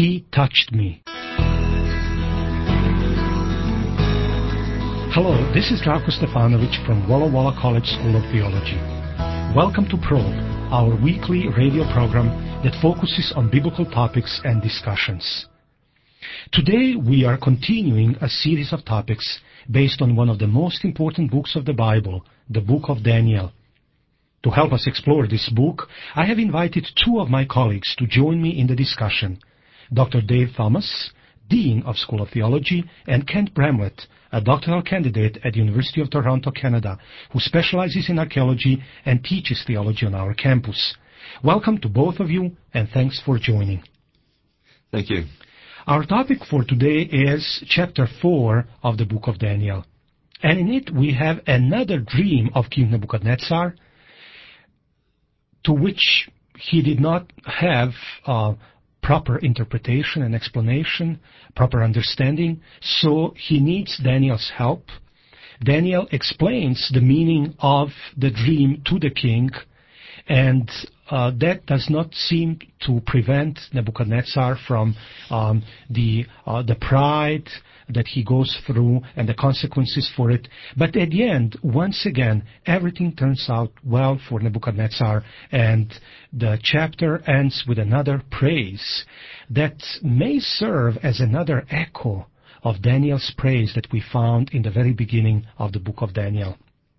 He touched me. Hello, this is Zdravko Stefanovic from Walla Walla College School of Theology. Welcome to Probe, our weekly radio program that focuses on biblical topics and discussions. Today we are continuing a series of topics based on one of the most important books of the Bible, the book of Daniel. To help us explore this book, I have invited two of my colleagues to join me in the discussion, Dr. Dave Thomas, Dean of School of Theology, and Kent Bramlett, a doctoral candidate at the University of Toronto, Canada, who specializes in archaeology and teaches theology on our campus. Welcome to both of you, and thanks for joining. Thank you. Our topic for today is chapter 4 of the book of Daniel. And in it we have another dream of King Nebuchadnezzar, to which he did not have proper interpretation and explanation, proper understanding, so he needs Daniel's help. Daniel explains the meaning of the dream to the king, and that does not seem to prevent Nebuchadnezzar from the pride that he goes through and the consequences for it. But at the end, once again, everything turns out well for Nebuchadnezzar, and the chapter ends with another praise that may serve as another echo of Daniel's praise that we found in the very beginning of the book of Daniel.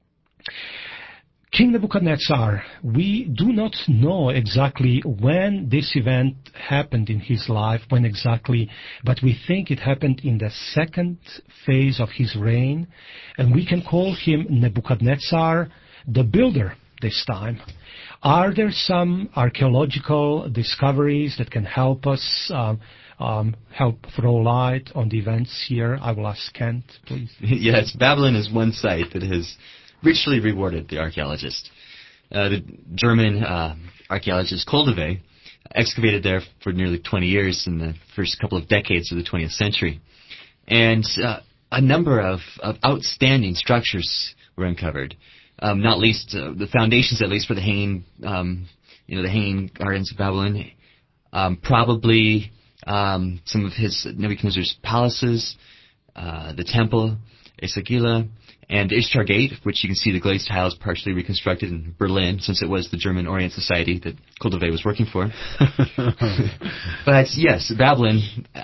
King Nebuchadnezzar, we do not know exactly when this event happened in his life, when exactly, but we think it happened in the second phase of his reign, and we can call him Nebuchadnezzar the Builder this time. Are there some archaeological discoveries that can help us help throw light on the events here? I will ask Kent, please. Yes, Babylon is one site that has richly rewarded the archaeologist. The German archaeologist Koldewey excavated there for nearly 20 years in the first couple of decades of the 20th century. And a number of outstanding structures were uncovered, not least the foundations, at least, for the Hanging Gardens of Babylon, probably some of his Nebuchadnezzar's palaces, the temple, Esagila, and Ishtar Gate, which you can see the glazed tiles partially reconstructed in Berlin, since it was the German Orient Society that Koldewey was working for. But yes, Babylon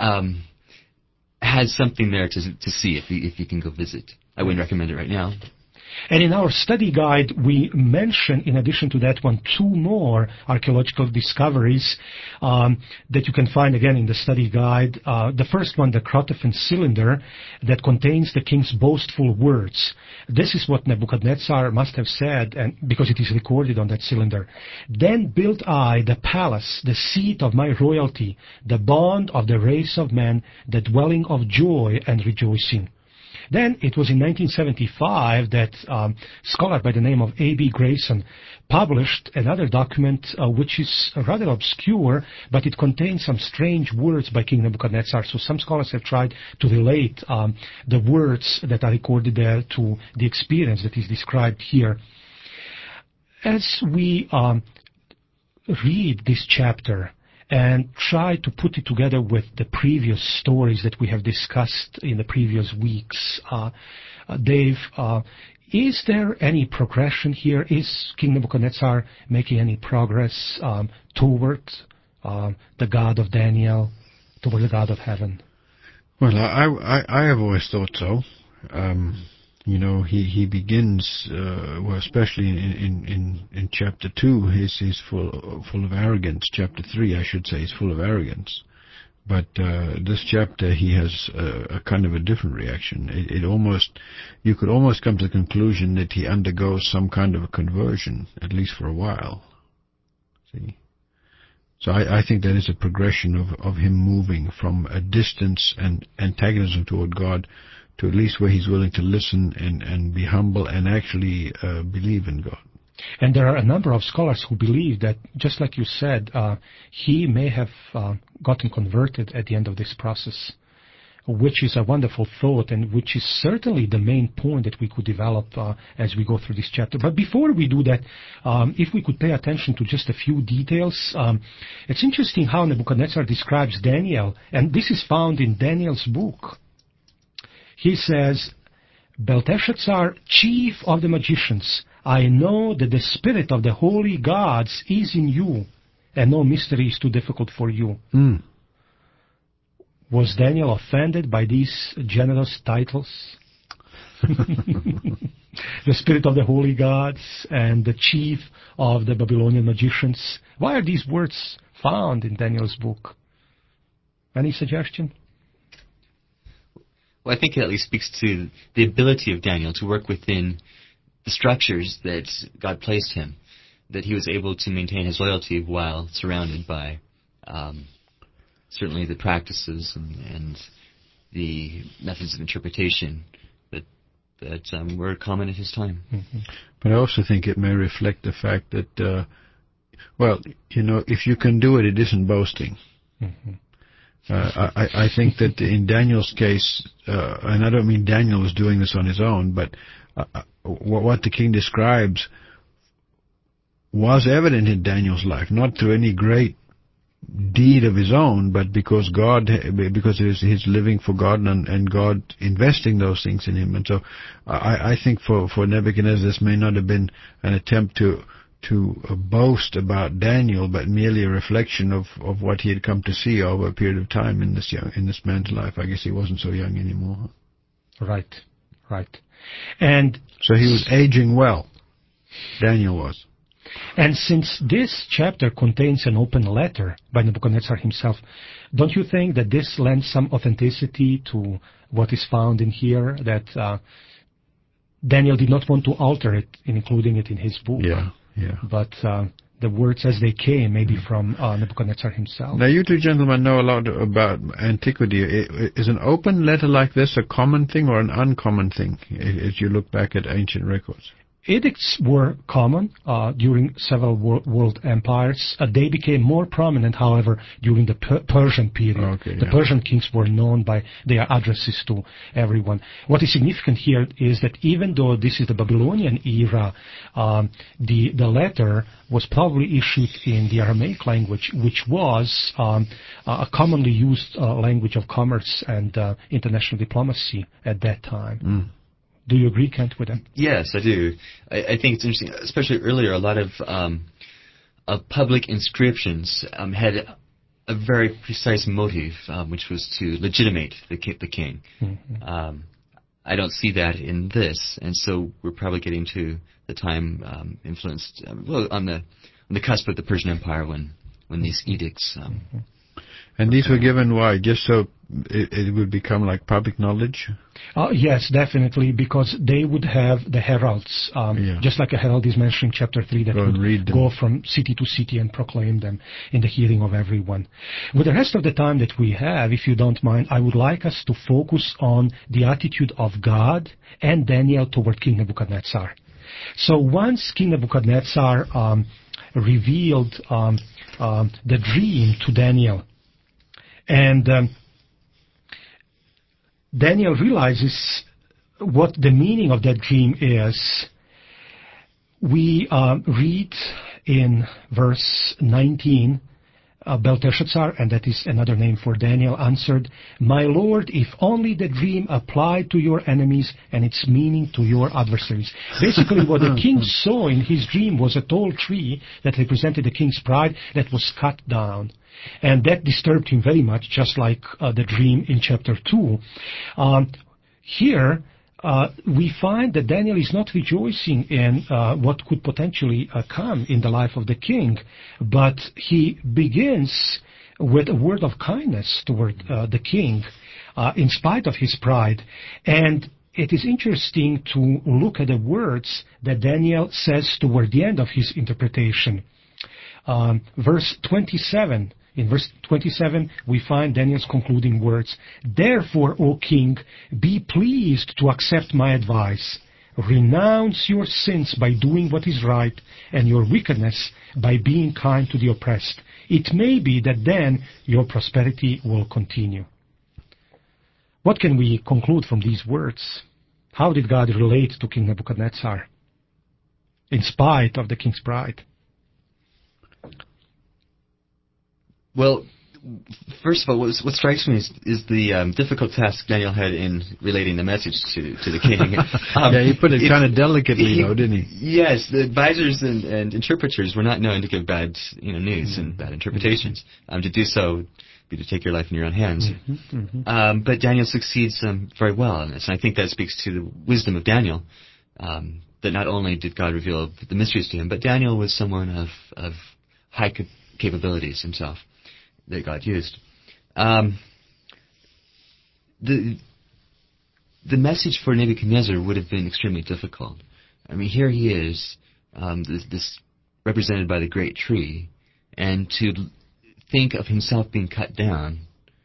has something there to see if you can go visit. I wouldn't recommend it right now. And in our study guide, we mention, in addition to that one, two more archaeological discoveries that you can find again in the study guide. The first one, the Crotophan cylinder that contains the king's boastful words. This is what Nebuchadnezzar must have said, and because it is recorded on that cylinder. Then built I the palace, the seat of my royalty, the bond of the race of men, the dwelling of joy and rejoicing. Then it was in 1975 that a scholar by the name of A.B. Grayson published another document which is rather obscure, but it contains some strange words by King Nebuchadnezzar. So some scholars have tried to relate the words that are recorded there to the experience that is described here. As we read this chapter and try to put it together with the previous stories that we have discussed in the previous weeks, Dave, is there any progression here? Is King Nebuchadnezzar making any progress toward the God of Daniel, toward the God of heaven? Well, I have always thought so. He begins, especially in chapter 2, he's full of arrogance. Chapter 3, I should say, is full of arrogance. But this chapter, he has a kind of a different reaction. You could almost come to the conclusion that he undergoes some kind of a conversion, at least for a while. See? So I think that is a progression of him moving from a distance and antagonism toward God to at least where he's willing to listen and be humble and actually believe in God. And there are a number of scholars who believe that, just like you said, he may have gotten converted at the end of this process. which is a wonderful thought and which is certainly the main point that we could develop as we go through this chapter. But before we do that, if we could pay attention to just a few details, it's interesting how Nebuchadnezzar describes Daniel, and this is found in Daniel's book. He says, Belteshazzar, chief of the magicians, I know that the spirit of the holy gods is in you, and no mystery is too difficult for you. Was Daniel offended by these generous titles? The spirit of the holy gods and the chief of the Babylonian magicians. Why are these words found in Daniel's book? Any suggestion? Well, I think it at least speaks to the ability of Daniel to work within the structures that God placed him, that he was able to maintain his loyalty while surrounded by certainly the practices and the methods of interpretation that were common at his time. Mm-hmm. But I also think it may reflect the fact that, if you can do it, it isn't boasting. Mm-hmm. I think that in Daniel's case, and I don't mean Daniel was doing this on his own, but what the king describes was evident in Daniel's life, not through any great deed of his own, but because he's living for God and God investing those things in him. And so I think for Nebuchadnezzar, this may not have been an attempt to boast about Daniel, but merely a reflection of what he had come to see over a period of time in this man's life. I guess he wasn't so young anymore. Right. And so he was aging well. Daniel was. And since this chapter contains an open letter by Nebuchadnezzar himself, don't you think that this lends some authenticity to what is found in here, that Daniel did not want to alter it in including it in his book? Yeah. But the words as they came, maybe from Nebuchadnezzar himself. Now, you two gentlemen know a lot about antiquity. Is an open letter like this a common thing or an uncommon thing, as you look back at ancient records? Edicts were common during several world empires. They became more prominent, however, during the Persian period. The Persian kings were known by their addresses to everyone. What is significant here is that even though this is the Babylonian era, the letter was probably issued in the Aramaic language, which was a commonly used language of commerce and international diplomacy at that time. Do you agree, Kent, with that? Yes, I do. I think it's interesting, especially earlier, a lot of public inscriptions had a very precise motive, which was to legitimate the king. Mm-hmm. I don't see that in this, and so we're probably getting to the time influenced on the cusp of the Persian Empire when these edicts. And these were given why? Just so it would become like public knowledge? Yes, definitely, because they would have the heralds, just like a herald is mentioned in chapter 3, that would go from city to city and proclaim them in the hearing of everyone. With the rest of the time that we have, if you don't mind, I would like us to focus on the attitude of God and Daniel toward King Nebuchadnezzar. So once King Nebuchadnezzar revealed the dream to Daniel, and Daniel realizes what the meaning of that dream is. We read in verse 19, Belteshazzar, and that is another name for Daniel, answered, "My lord, if only the dream applied to your enemies and its meaning to your adversaries." Basically, what the king saw in his dream was a tall tree that represented the king's pride that was cut down. And that disturbed him very much, just like the dream in chapter 2. Here, we find that Daniel is not rejoicing in what could potentially come in the life of the king, but he begins with a word of kindness toward the king, in spite of his pride. And it is interesting to look at the words that Daniel says toward the end of his interpretation. Verse 27. In verse 27, we find Daniel's concluding words. "Therefore, O king, be pleased to accept my advice. Renounce your sins by doing what is right, and your wickedness by being kind to the oppressed. It may be that then your prosperity will continue." What can we conclude from these words? How did God relate to King Nebuchadnezzar in spite of the king's pride? Well, first of all, what strikes me is the difficult task Daniel had in relating the message to the king. Yeah, he put it kind of delicately, though, didn't he? Yes, the advisors and interpreters were not known to give bad news and bad interpretations. To do so would be to take your life in your own hands. But Daniel succeeds very well in this, and I think that speaks to the wisdom of Daniel, that not only did God reveal the mysteries to him, but Daniel was someone of high capabilities himself that God used. The message for Nebuchadnezzar would have been extremely difficult. I mean, here he is, this represented by the great tree, and to think of himself being cut down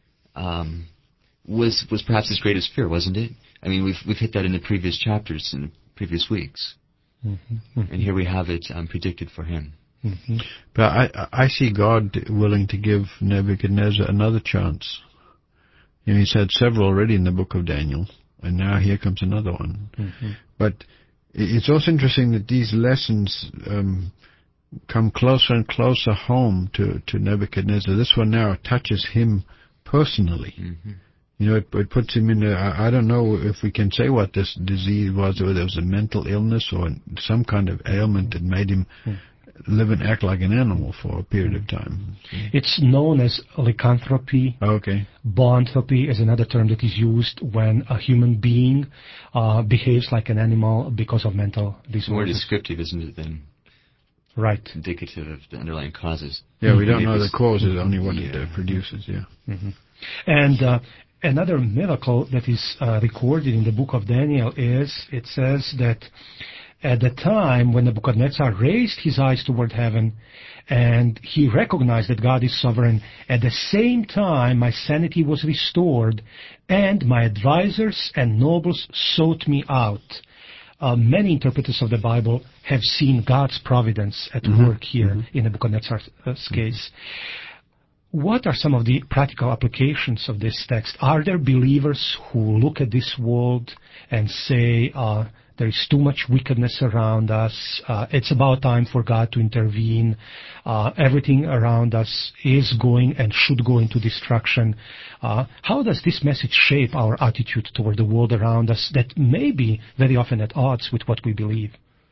was perhaps his greatest fear, wasn't it? I mean, we've hit that in the previous chapters, in the previous weeks, and here we have it predicted for him. But I see God willing to give Nebuchadnezzar another chance. He's had several already in the book of Daniel, and now here comes another one. But it's also interesting that these lessons come closer and closer home to Nebuchadnezzar. This one now touches him personally. It puts him in I don't know if we can say what this disease was, whether it was a mental illness or some kind of ailment that made him live and act like an animal for a period of time. It's known as lycanthropy. Okay. Boanthropy is another term that is used when a human being behaves like an animal because of mental disorders. More descriptive, isn't it, than right. indicative of the underlying causes. Yeah, we don't know the causes, only what it produces, And another miracle that is recorded in the book of Daniel it says that at the time when Nebuchadnezzar raised his eyes toward heaven and he recognized that God is sovereign, at the same time my sanity was restored and my advisors and nobles sought me out. Many interpreters of the Bible have seen God's providence at work here in Nebuchadnezzar's case. What are some of the practical applications of this text? Are there believers who look at this world and say, there is too much wickedness around us, it's about time for God to intervene, everything around us is going and should go into destruction? How does this message shape our attitude toward the world around us that may be very often at odds with what we believe?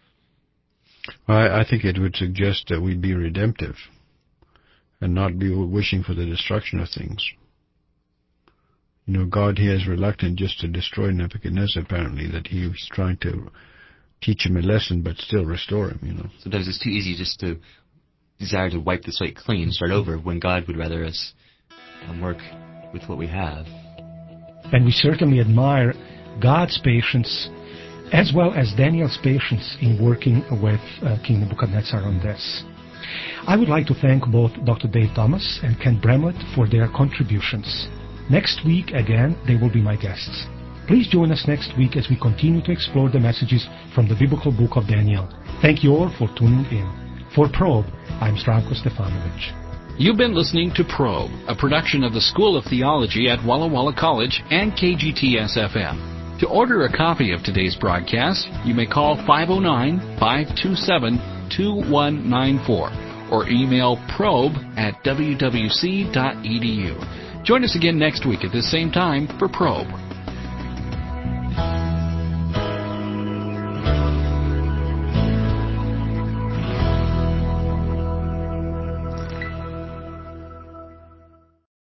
I think it would suggest that we be redemptive and not be wishing for the destruction of things. God here is reluctant just to destroy Nebuchadnezzar, apparently, that he was trying to teach him a lesson but still restore him, Sometimes it's too easy just to desire to wipe the slate clean, start over, when God would rather us work with what we have. And we certainly admire God's patience as well as Daniel's patience in working with King Nebuchadnezzar on this. I would like to thank both Dr. Dave Thomas and Ken Bramlett for their contributions. Next week, again, they will be my guests. Please join us next week as we continue to explore the messages from the biblical book of Daniel. Thank you all for tuning in. For Probe, I'm Stranko Stefanovic. You've been listening to Probe, a production of the School of Theology at Walla Walla College and KGTS-FM. To order a copy of today's broadcast, you may call 509-527-2194 or email probe@wwc.edu. Join us again next week at this same time for Probe.